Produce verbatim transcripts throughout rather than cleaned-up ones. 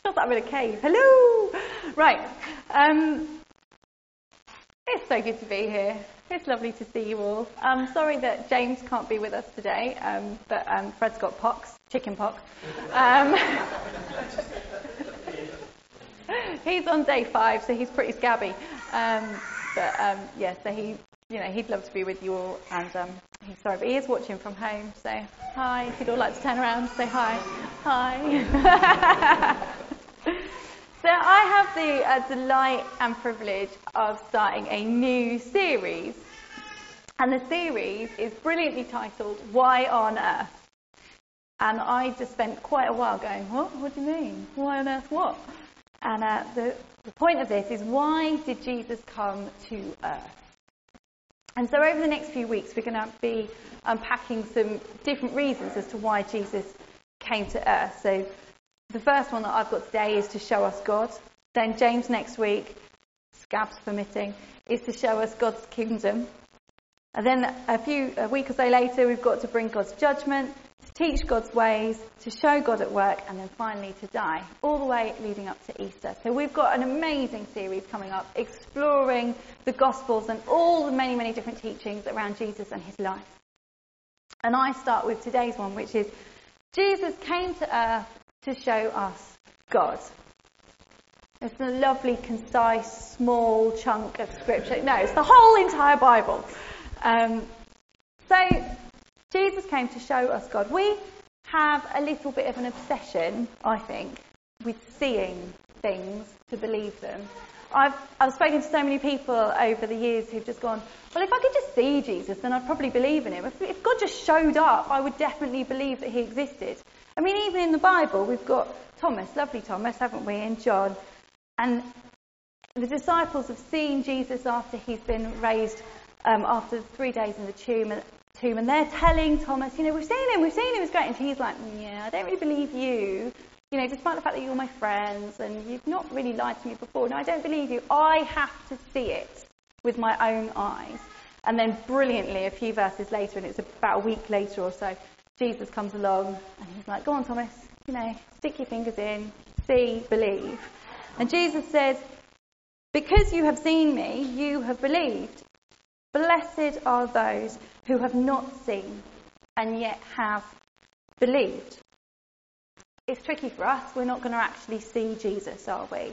Feels like I'm in a cave. Hello! Right. Um, it's so good to be here. It's lovely to see you all. I'm sorry that James can't be with us today, um, but um, Fred's got pox, chicken pox. Um, he's on day five, so he's pretty scabby. Um, but um, yeah, so he, you know, he'd love to be with you all, and um, he's sorry, but he is watching from home. So hi, if you'd all like to turn around and say hi. Hi. So I have the uh, delight and privilege of starting a new series. And the series is brilliantly titled, Why on Earth? And I just spent quite a while going, what? What do you mean? Why on earth what? And uh, the, the point of this is, why did Jesus come to earth? And so over the next few weeks, we're going to be unpacking some different reasons as to why Jesus came to earth. So the first one that I've got today is to show us God. Then James next week, scabs permitting, is to show us God's kingdom. And then a few a week or so later, we've got to bring God's judgment, to teach God's ways, to show God at work, and then finally to die, all the way leading up to Easter. So we've got an amazing series coming up, exploring the Gospels and all the many, many different teachings around Jesus and his life. And I start with today's one, which is Jesus came to earth to show us God. It's a lovely, concise, small chunk of scripture. No, it's the whole entire Bible. Um, so, Jesus came to show us God. We have a little bit of an obsession, I think, with seeing things to believe them. I've, I've spoken to so many people over the years who've just gone, well, if I could just see Jesus, then I'd probably believe in him. If, if God just showed up, I would definitely believe that he existed. I mean, even in the Bible, we've got Thomas, lovely Thomas, haven't we, and John. And the disciples have seen Jesus after he's been raised, um, after three days in the tomb and, tomb, and they're telling Thomas, you know, we've seen him, we've seen him, it's great. And he's like, yeah, I don't really believe you. You know, despite the fact that you're my friends and you've not really lied to me before. No, I don't believe you. I have to see it with my own eyes. And then brilliantly, a few verses later, and it's about a week later or so, Jesus comes along and he's like, go on, Thomas, you know, stick your fingers in, see, believe. And Jesus says, because you have seen me, you have believed. Blessed are those who have not seen and yet have believed. It's tricky for us. We're not going to actually see Jesus, are we?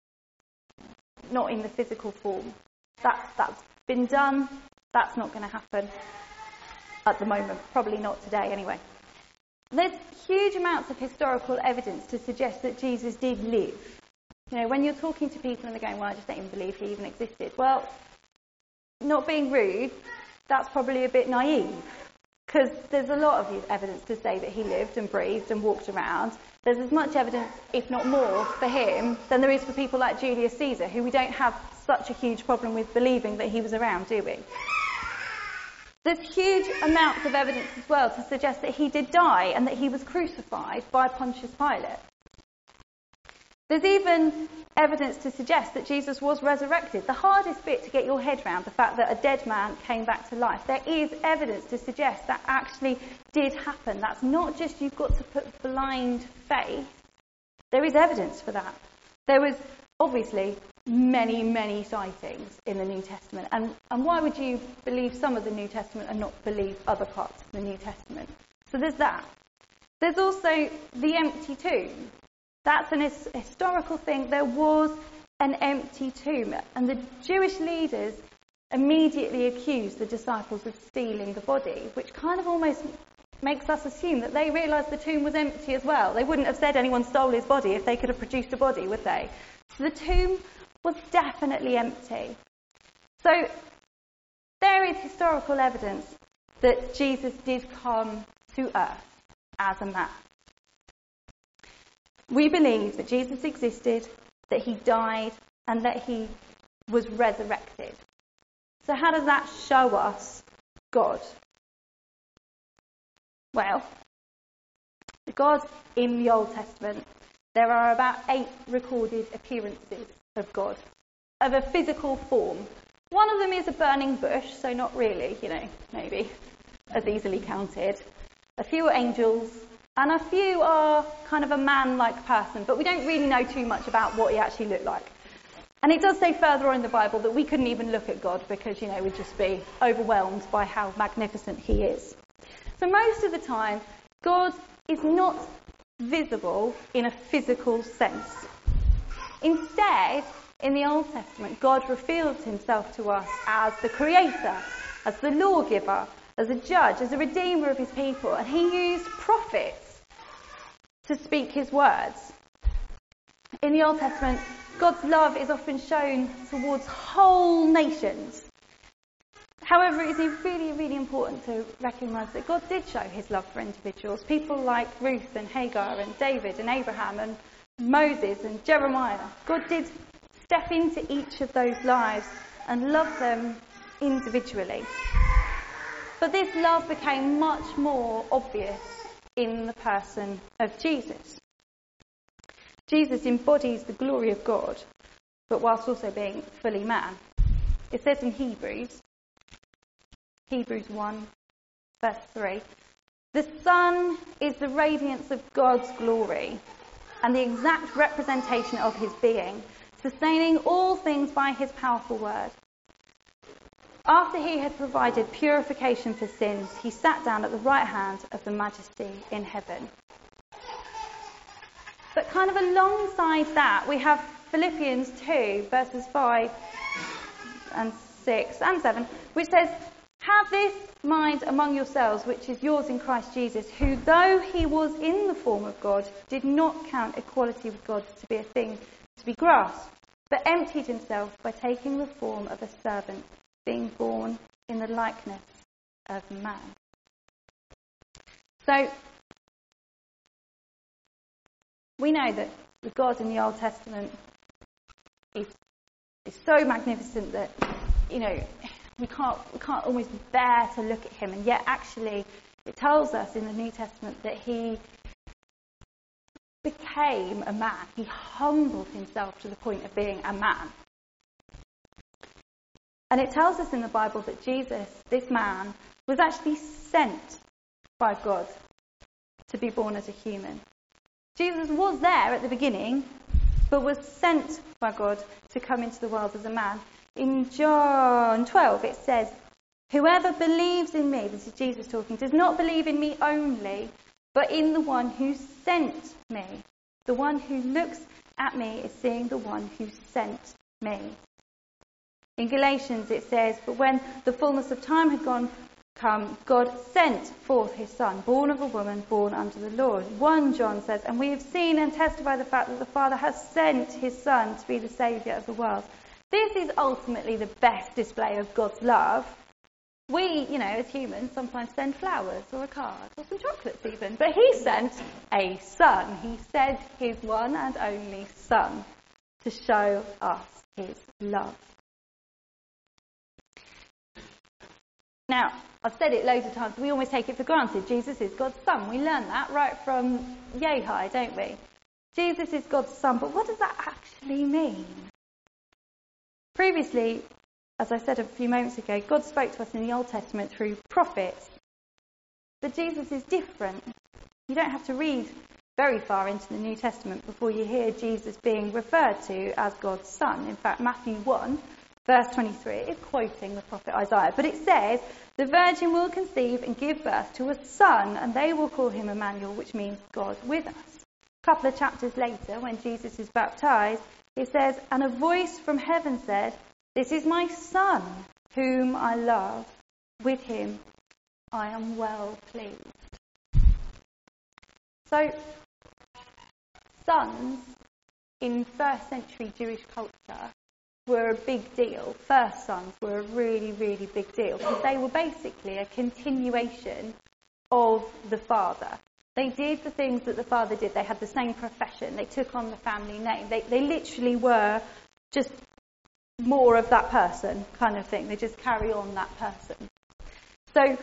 Not in the physical form. That's, that's been done. That's not going to happen at the moment. Probably not today anyway. There's huge amounts of historical evidence to suggest that Jesus did live. You know, when you're talking to people and they're going, well, I just don't even believe he even existed. Well, not being rude, that's probably a bit naive. Because there's a lot of evidence to say that he lived and breathed and walked around. There's as much evidence, if not more, for him than there is for people like Julius Caesar, who we don't have such a huge problem with believing that he was around, do we? There's huge amounts of evidence as well to suggest that he did die and that he was crucified by Pontius Pilate. There's even evidence to suggest that Jesus was resurrected. The hardest bit to get your head around, the fact that a dead man came back to life. There is evidence to suggest that actually did happen. That's not just you've got to put blind faith. There is evidence for that. There was obviously many, many sightings in the New Testament. And, and why would you believe some of the New Testament and not believe other parts of the New Testament? So there's that. There's also the empty tomb. That's an his- historical thing. There was an empty tomb. And the Jewish leaders immediately accused the disciples of stealing the body, which kind of almost makes us assume that they realised the tomb was empty as well. They wouldn't have said anyone stole his body if they could have produced a body, would they? So the tomb was definitely empty. So there is historical evidence that Jesus did come to earth as a man. We believe that Jesus existed, that he died, and that he was resurrected. So how does that show us God? Well, God in the Old Testament, there are about eight recorded appearances of God, of a physical form. One of them is a burning bush, so not really, you know, maybe as easily counted. A few are angels, And a few are kind of a man-like person, but we don't really know too much about what he actually looked like. And it does say further on in the Bible that we couldn't even look at God because, you know, we'd just be overwhelmed by how magnificent he is. So most of the time, God is not visible in a physical sense. Instead, in the Old Testament, God reveals himself to us as the creator, as the lawgiver, as a judge, as a redeemer of his people. And he used prophets to speak his words. In the Old Testament, God's love is often shown towards whole nations. However, it is really, really important to recognise that God did show his love for individuals. People like Ruth and Hagar and David and Abraham and Moses and Jeremiah. God did step into each of those lives and love them individually. But this love became much more obvious in the person of Jesus. Jesus embodies the glory of God, but whilst also being fully man. It says in Hebrews, Hebrews one, verse three, the Son is the radiance of God's glory and the exact representation of his being, sustaining all things by his powerful word. After he had provided purification for sins, he sat down at the right hand of the Majesty in heaven. But kind of alongside that, we have Philippians two, verses five and six and seven, which says, have this mind among yourselves, which is yours in Christ Jesus, who, though he was in the form of God, did not count equality with God to be a thing to be grasped, but emptied himself by taking the form of a servant, being born in the likeness of man. So, we know that the God in the Old Testament is, is so magnificent that, you know, we can't, we can't almost bear to look at him. And yet, actually, it tells us in the New Testament that he became a man. He humbled himself to the point of being a man. And it tells us in the Bible that Jesus, this man, was actually sent by God to be born as a human. Jesus was there at the beginning, but was sent by God to come into the world as a man. In John twelve, it says, whoever believes in me, this is Jesus talking, does not believe in me only, but in the one who sent me. The one who looks at me is seeing the one who sent me. In Galatians, it says, but when the fullness of time had gone, come, God sent forth his Son, born of a woman, born under the law. First John says, and we have seen and testify the fact that the Father has sent his Son to be the Saviour of the world. This is ultimately the best display of God's love. We, you know, as humans, sometimes send flowers or a card or some chocolates even. But he sent a Son. He sent his one and only Son to show us his love. Now, I've said it loads of times, we almost take it for granted. Jesus is God's Son. We learn that right from yay high, don't we? Jesus is God's Son, but what does that actually mean? Previously, as I said a few moments ago, God spoke to us in the Old Testament through prophets. But Jesus is different. You don't have to read very far into the New Testament before you hear Jesus being referred to as God's Son. In fact, Matthew one, verse twenty-three is quoting the prophet Isaiah. But it says, the virgin will conceive and give birth to a son, and they will call him Emmanuel, which means God with us. A couple of chapters later, when Jesus is baptized, it says, and a voice from heaven said, this is my Son, whom I love. With him I am well pleased. So, sons in first century Jewish culture were a big deal. First sons were a really, really big deal because they were basically a continuation of the father. They did the things that the father did. They had the same profession. They took on the family name. They, they literally were just more of that person kind of thing. They just carry on that person. So,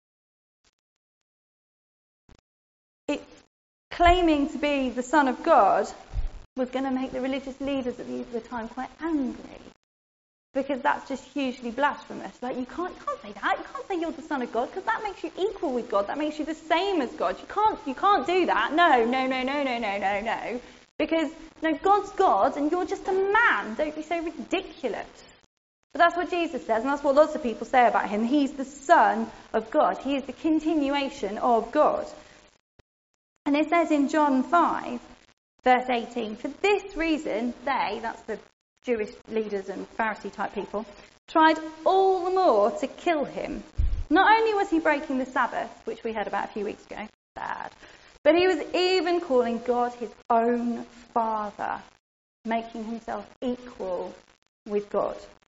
it, claiming to be the Son of God was going to make the religious leaders at the, the time quite angry. because that's just hugely blasphemous. Like, you can't, you can't say that. You can't say you're the Son of God, because that makes you equal with God. That makes you the same as God. You can't, you can't do that. No, no, no, no, no, no, no, no. Because, no, God's God, and you're just a man. Don't be so ridiculous. But that's what Jesus says, and that's what lots of people say about him. He's the Son of God. He is the continuation of God. And it says in John five, verse eighteen, for this reason, they, that's the Jewish leaders and Pharisee type people, tried all the more to kill him. Not only was he breaking the Sabbath, which we heard about a few weeks ago, bad, but he was even calling God his own Father, making himself equal with God.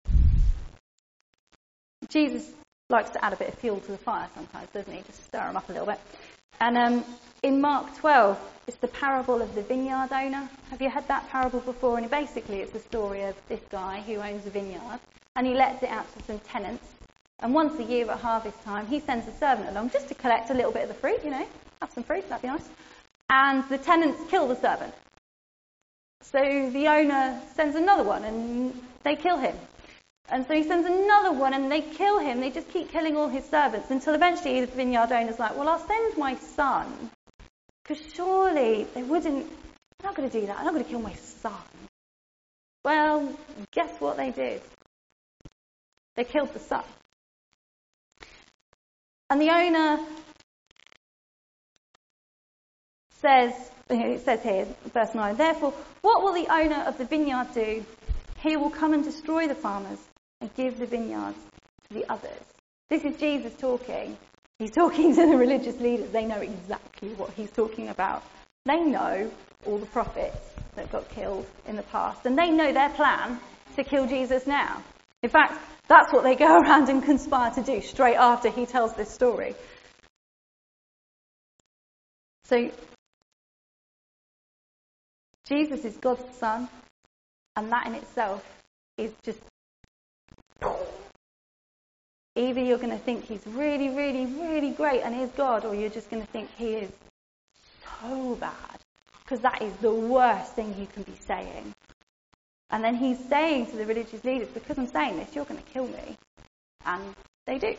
Jesus likes to add a bit of fuel to the fire sometimes, doesn't he? Just stir him up a little bit. And um, in Mark twelve, it's the parable of the vineyard owner. Have you heard that parable before? And basically it's the story of this guy who owns a vineyard, and he lets it out to some tenants. And once a year at harvest time, he sends a servant along just to collect a little bit of the fruit, you know, have some fruit, that'd be nice. And the tenants kill the servant. So the owner sends another one, and they kill him. And so he sends another one, and they kill him. They just keep killing all his servants until eventually the vineyard owner's like, well, I'll send my son, because surely they wouldn't, they're not going to do that. I'm not going to kill my son. Well, guess what they did? They killed the son. And the owner says, it says here, verse nine, therefore, what will the owner of the vineyard do? He will come and destroy the farmers and give the vineyards to the others. This is Jesus talking. He's talking to the religious leaders. They know exactly what he's talking about. They know all the prophets that got killed in the past, and they know their plan to kill Jesus now. In fact, that's what they go around and conspire to do straight after he tells this story. So, Jesus is God's Son, and that in itself is just... Either you're going to think he's really, really, really great and is God, or you're just going to think he is so bad, because that is the worst thing you can be saying. And then he's saying to the religious leaders, because I'm saying this, you're going to kill me. And they do.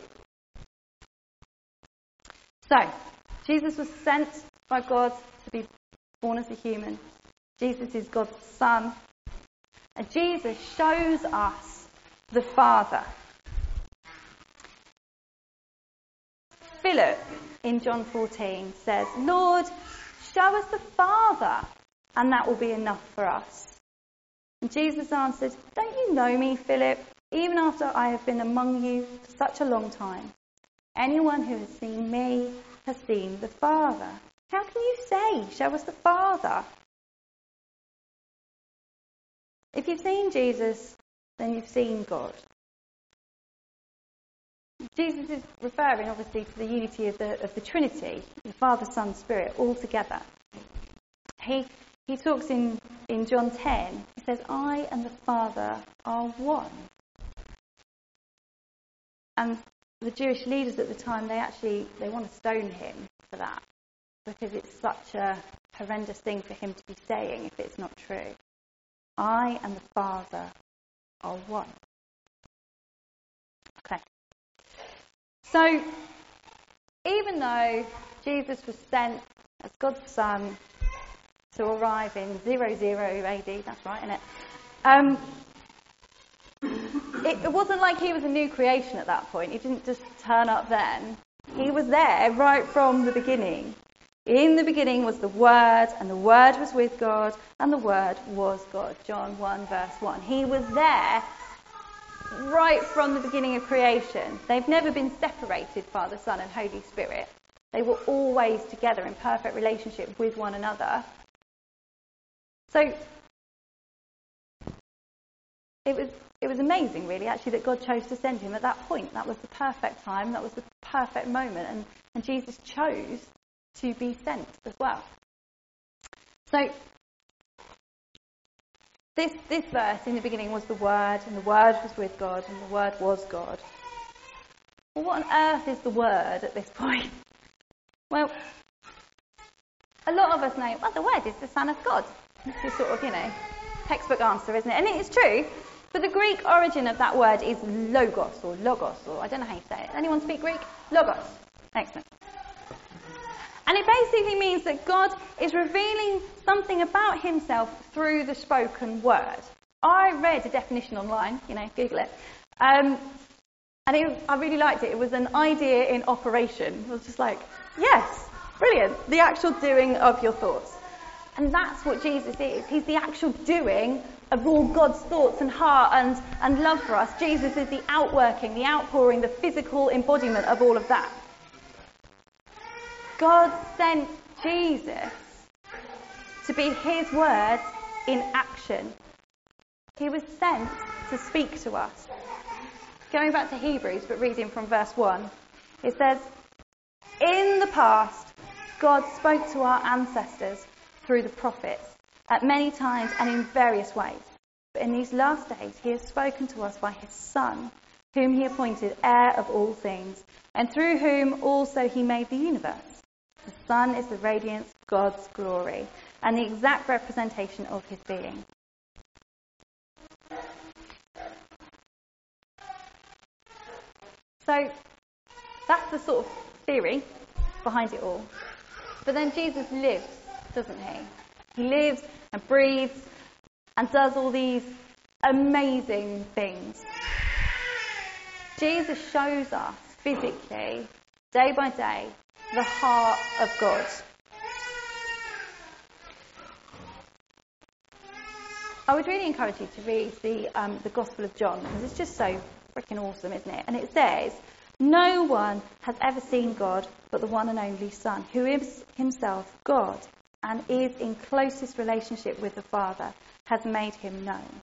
So, Jesus was sent by God to be born as a human. Jesus is God's Son. And Jesus shows us the Father. Philip, in John fourteen, says, Lord, show us the Father, and that will be enough for us. And Jesus answered, don't you know me, Philip, even after I have been among you for such a long time? Anyone who has seen me has seen the Father. How can you say, show us the Father? If you've seen Jesus, then you've seen God. Jesus is referring, obviously, to the unity of the of the Trinity, the Father, Son, Spirit, all together. He he talks in, in John ten, he says, I and the Father are one. And the Jewish leaders at the time, they actually, they want to stone him for that, because it's such a horrendous thing for him to be saying if it's not true. I and the Father are one. Okay. So, even though Jesus was sent as God's Son to arrive in zero zero A D, that's right, isn't it? Um, it, it wasn't like he was a new creation at that point. He didn't just turn up then. He was there right from the beginning. In the beginning was the Word, and the Word was with God, and the Word was God. John one, verse one. He was there right from the beginning of creation. They've never been separated, Father, Son, and Holy Spirit. They were always together in perfect relationship with one another. So it was it was amazing, really, actually, that God chose to send him at that point. That was the perfect time. That was the perfect moment, and, and Jesus chose to be sent as well. So this this verse in the beginning was the Word, and the Word was with God, and the Word was God. Well, what on earth is the Word at this point? Well, a lot of us know, well, the Word is the Son of God. This is sort of, you know, textbook answer, isn't it? And it is true. But the Greek origin of that word is logos, or logos, or I don't know how you say it. Anyone speak Greek? Logos. Excellent. And it basically means that God is revealing something about himself through the spoken word. I read a definition online, you know, Google it. Um, and it, I really liked it. It was an idea in operation. I was just like, yes, brilliant. The actual doing of your thoughts. And that's what Jesus is. He's the actual doing of all God's thoughts and heart and, and love for us. Jesus is the outworking, the outpouring, the physical embodiment of all of that. God sent Jesus to be his words in action. He was sent to speak to us. Going back to Hebrews, but reading from verse one, it says, "In the past, God spoke to our ancestors through the prophets at many times and in various ways. But in these last days, he has spoken to us by his Son, whom he appointed heir of all things, and through whom also he made the universe. The Son is the radiance of God's glory and the exact representation of his being." So that's the sort of theory behind it all. But then Jesus lives, doesn't he? He lives and breathes and does all these amazing things. Jesus shows us physically, day by day, the heart of God. I would really encourage you to read the um, the Gospel of John, because it's just so freaking awesome, isn't it? And it says, "No one has ever seen God but the one and only Son, who is himself God and is in closest relationship with the Father, has made him known."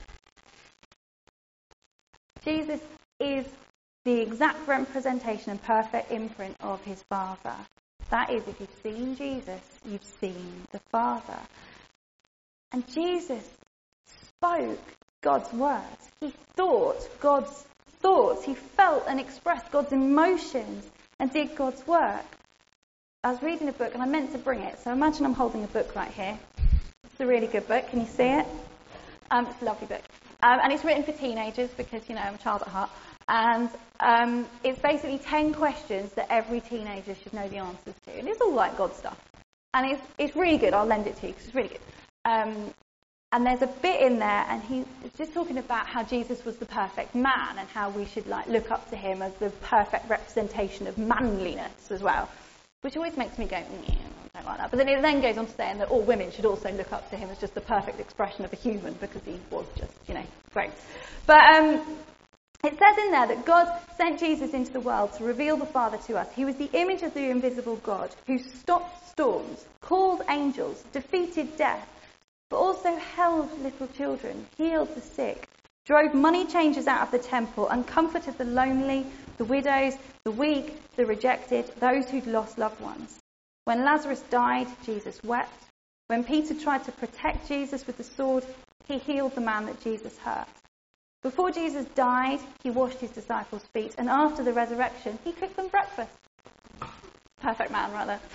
Jesus is the exact representation and perfect imprint of his Father. That is, if you've seen Jesus, you've seen the Father. And Jesus spoke God's words. He thought God's thoughts. He felt and expressed God's emotions and did God's work. I was reading a book and I meant to bring it. So imagine I'm holding a book right here. It's a really good book. Can you see it? Um, it's a lovely book. Um, and it's written for teenagers because, you know, I'm a child at heart. And um, it's basically ten questions that every teenager should know the answers to. And it's all like God stuff. And it's it's really good. I'll lend it to you because it's really good. Um, and there's a bit in there, and he's just talking about how Jesus was the perfect man and how we should like look up to him as the perfect representation of manliness as well. Which always makes me go, yeah, I don't like that. But then it then goes on to saying that all women should also look up to him as just the perfect expression of a human because he was just, you know, great. But um, it says in there that God sent Jesus into the world to reveal the Father to us. He was the image of the invisible God who stopped storms, called angels, defeated death, but also held little children, healed the sick, drove money changers out of the temple, and comforted the lonely, the widows, the weak, the rejected, those who'd lost loved ones. When Lazarus died, Jesus wept. When Peter tried to protect Jesus with the sword, he healed the man that Jesus hurt. Before Jesus died, he washed his disciples' feet, and after the resurrection, he cooked them breakfast. Perfect man right there.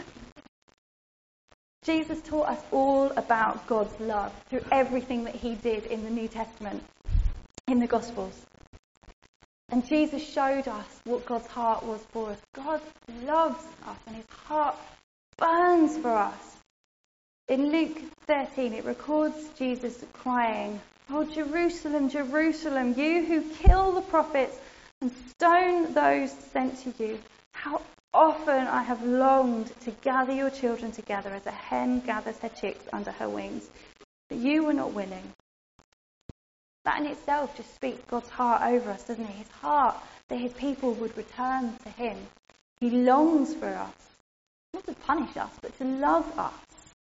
Jesus taught us all about God's love through everything that he did in the New Testament, in the Gospels. And Jesus showed us what God's heart was for us. God loves us and his heart burns for us. In Luke thirteen, it records Jesus crying, "Oh, Jerusalem, Jerusalem, you who kill the prophets and stone those sent to you. How often I have longed to gather your children together as a hen gathers her chicks under her wings, but you were not willing." That in itself just speaks God's heart over us, doesn't it? His heart that his people would return to him. He longs for us, not to punish us, but to love us.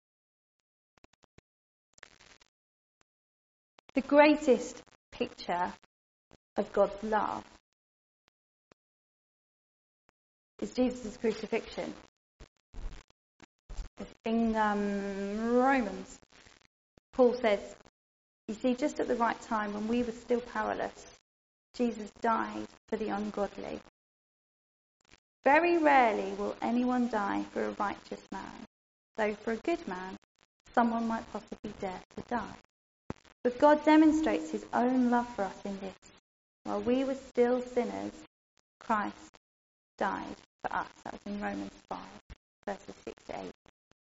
The greatest picture of God's love is Jesus' crucifixion. In um, Romans, Paul says, "You see, just at the right time, when we were still powerless, Jesus died for the ungodly. Very rarely will anyone die for a righteous man, though for a good man, someone might possibly dare to die. But God demonstrates his own love for us in this. While we were still sinners, Christ died for us. That was in Romans five, verses six to eight.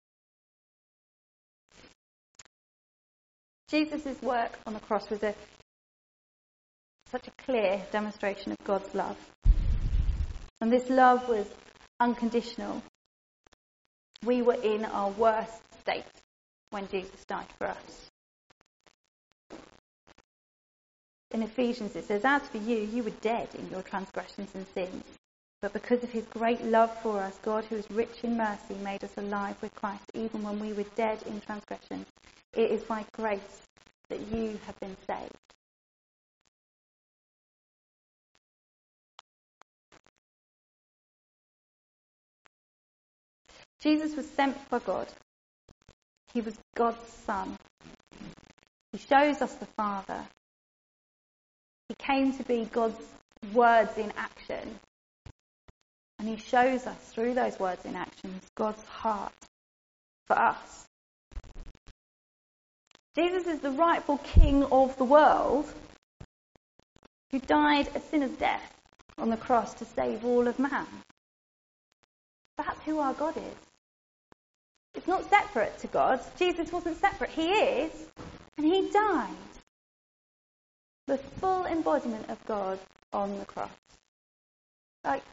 Jesus' work on the cross was a, such a clear demonstration of God's love. And this love was unconditional. We were in our worst state when Jesus died for us. In Ephesians it says, "As for you, you were dead in your transgressions and sins. But because of his great love for us, God, who is rich in mercy, made us alive with Christ, even when we were dead in transgressions. It is by grace that you have been saved." Jesus was sent by God. He was God's Son. He shows us the Father. He came to be God's words in action. And he shows us through those words in action God's heart for us. Jesus is the rightful King of the world who died a sinner's death on the cross to save all of man. That's who our God is. It's not separate to God. Jesus wasn't separate. He is, and he died. The full embodiment of God on the cross. Like,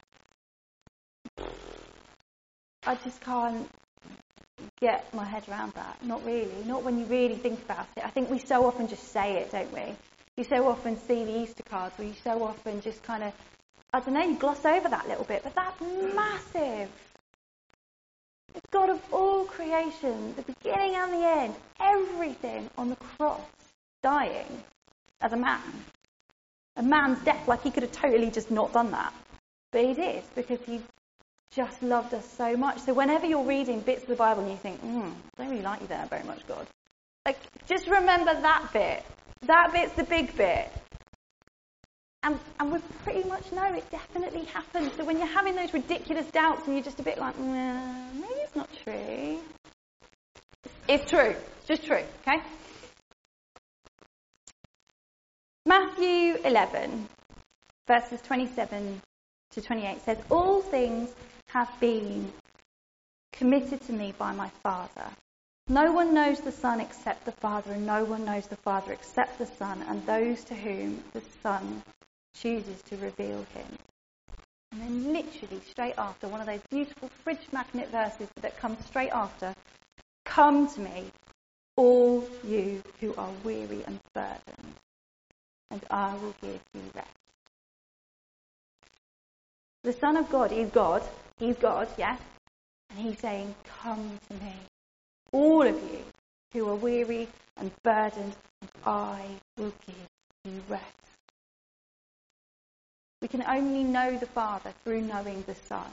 I just can't get my head around that. Not really. Not when you really think about it. I think we so often just say it, don't we? You so often see the Easter cards where you so often just kind of, I don't know, you gloss over that little bit, but that's massive. It's God of all creation, the beginning and the end, everything on the cross, dying as a man. A man's death, like he could have totally just not done that. But he did, because he just loved us so much. So whenever you're reading bits of the Bible and you think, hmm, I don't really like you there very much, God. Like, just remember that bit. That bit's the big bit. And, and we pretty much know it definitely happened. So when you're having those ridiculous doubts and you're just a bit like, nah, maybe it's not true. It's true. It's just true, okay? Matthew eleven, verses twenty-seven to twenty-eight says, "All things have been committed to me by my Father. No one knows the Son except the Father, and no one knows the Father except the Son, and those to whom the Son chooses to reveal him." And then literally straight after, one of those beautiful fridge magnet verses that comes straight after, "Come to me, all you who are weary and burdened, and I will give you rest." The Son of God is God. He's God, yes? And he's saying, come to me, all of you who are weary and burdened, and I will give you rest. We can only know the Father through knowing the Son.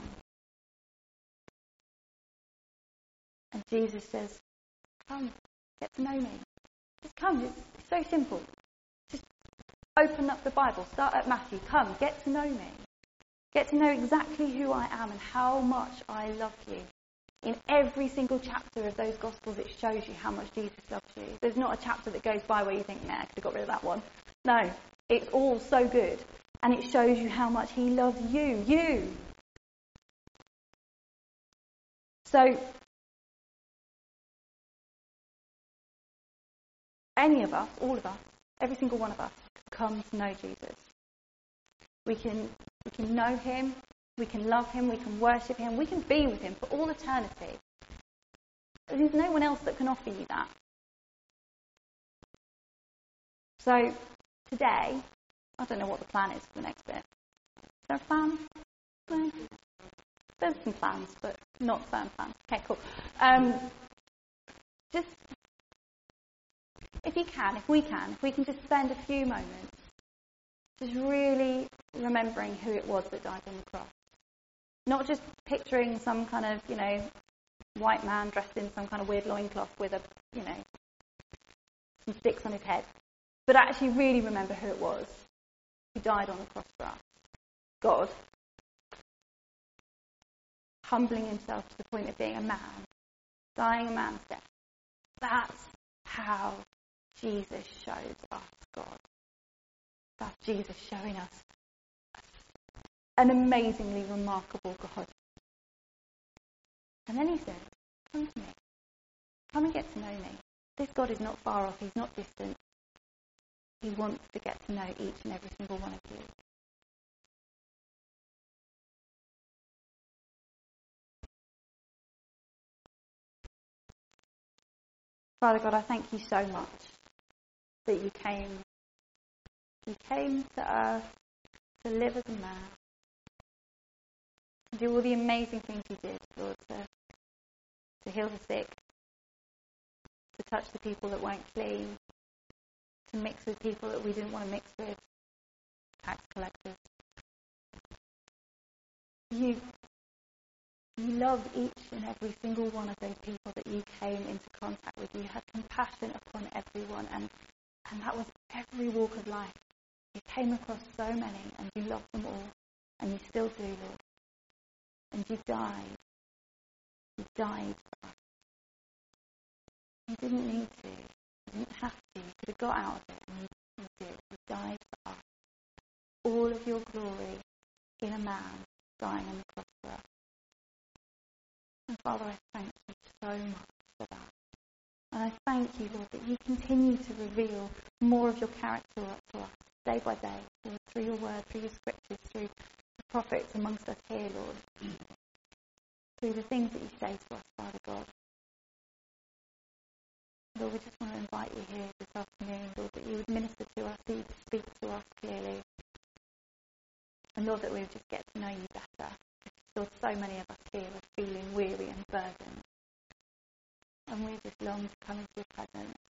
And Jesus says, come, get to know me. Just come, it's, it's so simple. Just open up the Bible, start at Matthew, come, get to know me. Get to know exactly who I am and how much I love you. In every single chapter of those Gospels, it shows you how much Jesus loves you. There's not a chapter that goes by where you think, nah, I could have got rid of that one. No, it's all so good. And it shows you how much he loves you. You. So, any of us, all of us, every single one of us, can come to know Jesus. We can, we can know him, we can love him, we can worship him, we can be with him for all eternity. There's no one else that can offer you that. So, today, I don't know what the plan is for the next bit. Is there a plan? No. There's some plans, but not firm plans. Okay, cool. Um, just, if you can, if we can, if we can just spend a few moments just really remembering who it was that died on the cross. Not just picturing some kind of, you know, white man dressed in some kind of weird loincloth with a, you know, some sticks on his head. But actually really remember who it was who died on the cross for us. God. Humbling himself to the point of being a man. Dying a man's death. That's how Jesus shows us God. That's Jesus showing us an amazingly remarkable God. And then he says, come to me. Come and get to know me. This God is not far off. He's not distant. He wants to get to know each and every single one of you. Father God, I thank you so much that you came. You came to earth to live as a man, to do all the amazing things you did, Lord, to, to heal the sick, to touch the people that weren't clean, to mix with people that we didn't want to mix with, tax collectors. You, you loved each and every single one of those people that you came into contact with. You had compassion upon everyone, and, and that was every walk of life. You came across so many, and you loved them all, and you still do, Lord. And you died. You died for us. You didn't need to. You didn't have to. You could have got out of it, and you, you did. You died for us. All of your glory in a man dying on the cross for us. And Father, I thank you so much for that. And I thank you, Lord, that you continue to reveal more of your character to us day by day, Lord, through your word, through your scriptures, through the prophets amongst us here, Lord. Through the things that you say to us, Father God. Lord, we just want to invite you here this afternoon, Lord, that you would minister to us, that you would speak to us clearly. And Lord, that we would just get to know you better. Lord, so many of us here are feeling weary and burdened. And we just long to come into your presence